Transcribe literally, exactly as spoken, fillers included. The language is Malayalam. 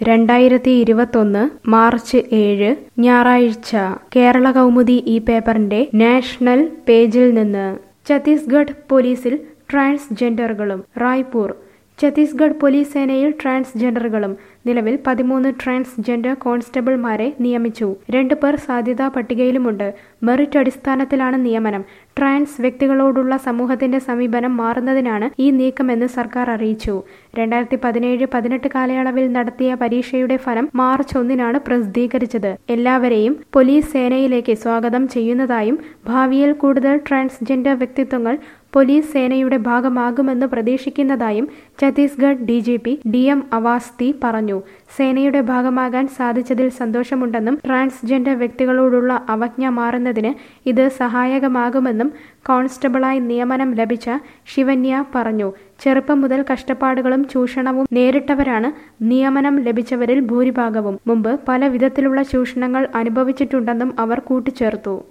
രണ്ടായിരത്തി ഇരുപത്തൊന്ന് മാർച്ച് ഏഴ് ഞായറാഴ്ച കേരള കൗമുദി ഈ പേപ്പറിന്റെ നാഷണൽ പേജിൽ നിന്ന് ഛത്തീസ്ഗഡ് പോലീസിൽ ട്രാൻസ്ജെൻഡറുകളും റായ്പൂർ ഛത്തീസ്ഗഡ് പോലീസ് സേനയിൽ ട്രാൻസ്ജെൻഡറുകളും നിലവിൽ പതിമൂന്ന് ട്രാൻസ്ജെൻഡർ കോൺസ്റ്റബിൾമാരെ നിയമിച്ചു. രണ്ടു പേർ സാധ്യതാ പട്ടികയിലുമുണ്ട്. മെറിറ്റ് അടിസ്ഥാനത്തിലാണ് നിയമനം. ട്രാൻസ് വ്യക്തികളോടുള്ള സമൂഹത്തിന്റെ സമീപനം മാറുന്നതിനാണ് ഈ നീക്കമെന്ന് സർക്കാർ അറിയിച്ചു. രണ്ടായിരത്തി പതിനേഴ് പതിനെട്ട് കാലയളവിൽ നടത്തിയ പരീക്ഷയുടെ ഫലം മാർച്ച് ഒന്നിനാണ് പ്രസിദ്ധീകരിച്ചത്. എല്ലാവരെയും പോലീസ് സേനയിലേക്ക് സ്വാഗതം ചെയ്യുന്നതായും ഭാവിയിൽ കൂടുതൽ ട്രാൻസ്ജെൻഡർ വ്യക്തിത്വങ്ങൾ പോലീസ് സേനയുടെ ഭാഗമാകുമെന്ന് പ്രതീക്ഷിക്കുന്നതായും Chhattisgarh D G P D M Awasthi പറഞ്ഞു. സേനയുടെ ഭാഗമാകാൻ സാധിച്ചതിൽ സന്തോഷമുണ്ടെന്നും ട്രാൻസ്ജെൻഡർ വ്യക്തികളോടുള്ള അവജ്ഞ മാറുന്നതിന് ഇത് സഹായകമാകുമെന്നും കോൺസ്റ്റബിളായി നിയമനം ലഭിച്ച ശിവന്യ പറഞ്ഞു. ചെറുപ്പം മുതൽ കഷ്ടപ്പാടുകളും ചൂഷണവും നേരിട്ടവരാണ് നിയമനം ലഭിച്ചവരിൽ ഭൂരിഭാഗവും. മുമ്പ് പല വിധത്തിലുള്ള ചൂഷണങ്ങൾ അനുഭവിച്ചിട്ടുണ്ടെന്നും അവർ കൂട്ടിച്ചേർത്തു.